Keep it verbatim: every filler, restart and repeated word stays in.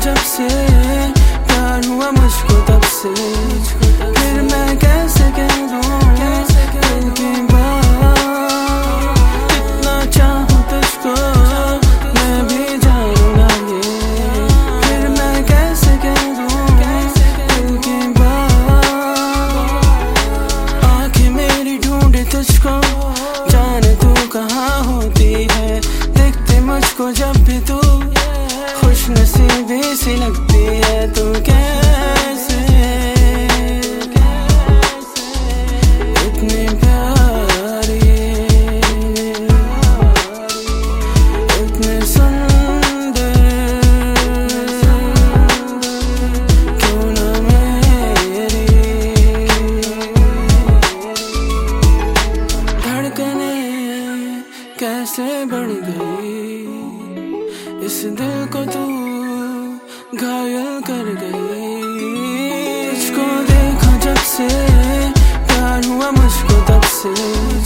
जब से प्यार हुआ मुझको तब से, फिर मैं कैसे कह दूं दिल की बात। कितना चाहूं तुझको मैं भी जानूंगा ये, फिर मैं कैसे कह दूं दिल की बात। आंखें मेरी ढूंढे तुझको, जाने तू कहाँ होती है। देखते मुझको जब भी तू खुश नसीबी सी लगती है। तू कैसे इतनी प्यारी, इतनी सुंदर, क्यों ना मेरी धड़कने कैसे बढ़ गई, इस दिल को तू घायल कर गई। तुझको देखा जब से प्यार हुआ मुझको तब से।